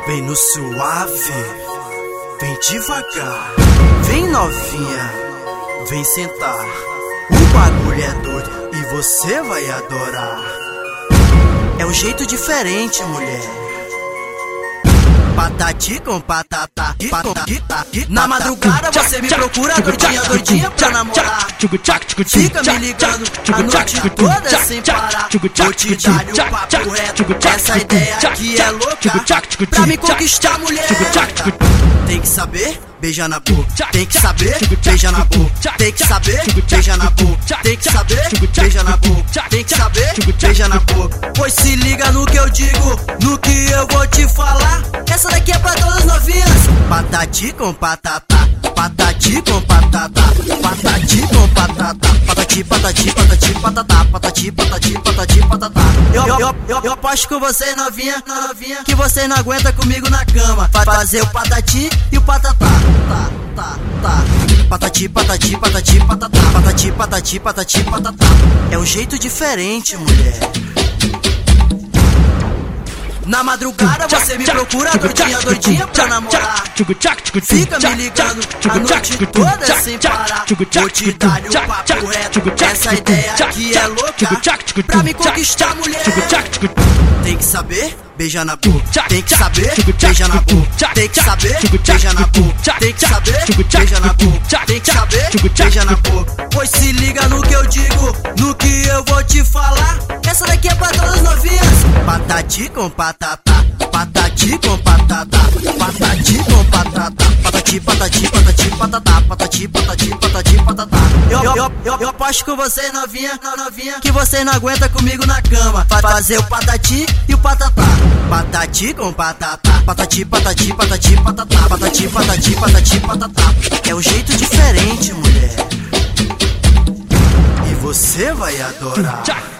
Vem no suave, vem devagar, vem novinha, vem sentar. O bagulho é doido e você vai adorar. É um jeito diferente, mulher. Patati com patata, na madrugada você me procura, doidinha, doidinha pra namorar. Fica me ligando a noite toda sem parar. Vou te dar o papo reto, essa ideia aqui é louca. Pra me conquistar, mulher, tem que saber beijar na boca, tem que saber beijar na boca, tem que saber beijar na boca, tem que saber beijar na boca, tem que saber beijar na boca. Pois se liga no que eu digo, no que eu vou te falar. Essa daqui é pra todas as novinhas. Patati com patata, patati com patata, patati com patata, patati, patati, patati, patata, patati, patati, patati, patata. Eu aposto com você, novinha, que você não aguenta comigo na cama. Vai fazer o patati e o patatá. Patati, patati, patati, patata, patati, patati, patati, patata. É um jeito diferente, mulher. Na madrugada você me procura, doidinha, doidinha pra namorar. Fica me ligando a noite toda sem parar. Vou te dar o papo reto, essa ideia aqui é louca. Pra me conquistar, mulher, tem que saber beijar na boca, tem que saber beijar na boca, tem que saber beijar na boca, tem que saber beijar na boca, tem que saber beijar na boca. Pois se liga no que eu digo, no que eu vou te falar. Essa daqui é pra todas as novinhas. Patati com patata, patati com patata, patati com patata, patati, patati, patati, patata, patati, patati, patati, patata. Eu aposto com você, novinha, que você não aguenta comigo na cama. Vai fazer o patati e o patatá. Patati com patata, patati, patati, patati, patata, patati, patati, patati, patata. É um jeito diferente, mulher, e você vai adorar.